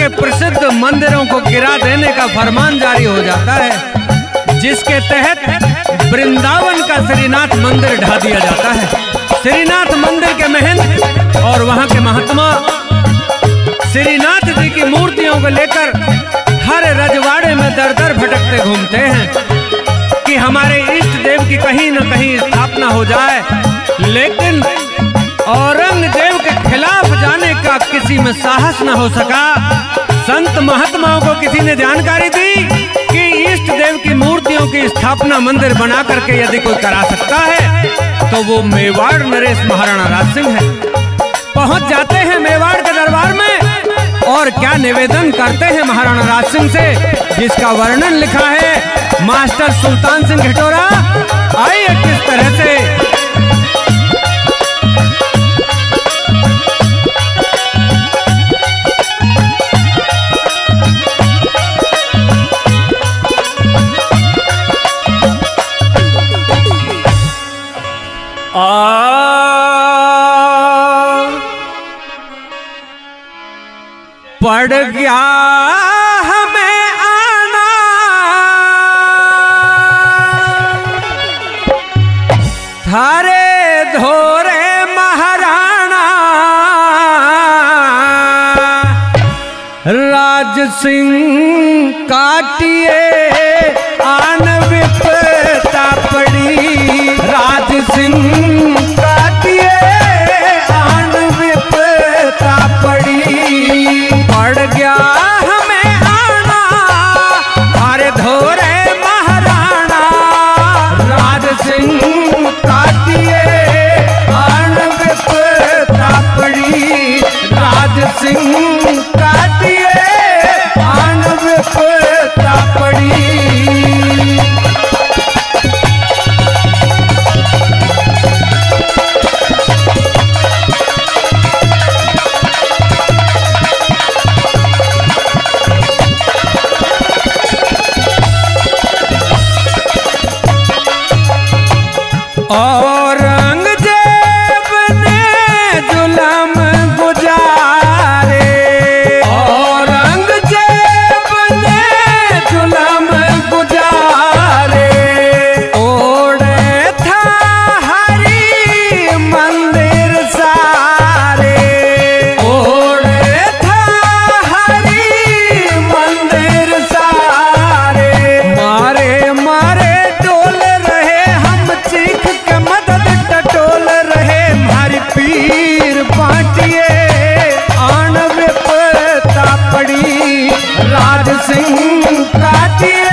के प्रसिद्ध मंदिरों को गिरा देने का फरमान जारी हो जाता है, जिसके तहत वृंदावन का श्रीनाथ मंदिर ढा दिया जाता है। श्रीनाथ मंदिर के महंत और वहां के महात्मा श्रीनाथ जी की मूर्तियों को लेकर हर रजवाड़े में दर दर भटकते घूमते हैं कि हमारे इष्ट देव की कहीं न कहीं स्थापना हो जाए। लेकिन औरंगजेब के खिलाफ जाने का किसी में साहस न हो सका। संत महात्माओं को किसी ने जानकारी दी कि इष्ट देव की मूर्तियों की स्थापना मंदिर बना करके यदि कोई करा सकता है तो वो मेवाड़ नरेश महाराणा राज सिंह है। पहुंच जाते हैं मेवाड़ के दरबार में और क्या निवेदन करते हैं महाराणा राज सिंह से, जिसका वर्णन लिखा है मास्टर सुल्तान सिंह घटोरा। आइए किस तरह से पड़ गया हमें आना थारे धोरे महाराणा राज सिंह काटिए आन विपता पड़ी। राज सिंह काटिए आन विपता पड़ी। पड़ गया हमें आना थारे धोरे महाराणा राज सिंह काटिए आन विपता पड़ी। राज सिंह काटिए आन विपता पड़ी। औरंगजेब ने जुल्म गुजारे। औरंगजेब ने जुल्म गुजारे। ओढ़े था हरि मंदिर सारे। ओढ़े था हरि मंदिर सारे। मारे मारे डोल रहे हम चीख के मदद टटोल रहे। मारी पीर बांटिए आन विपता पड़ी। राज सिंह काटिए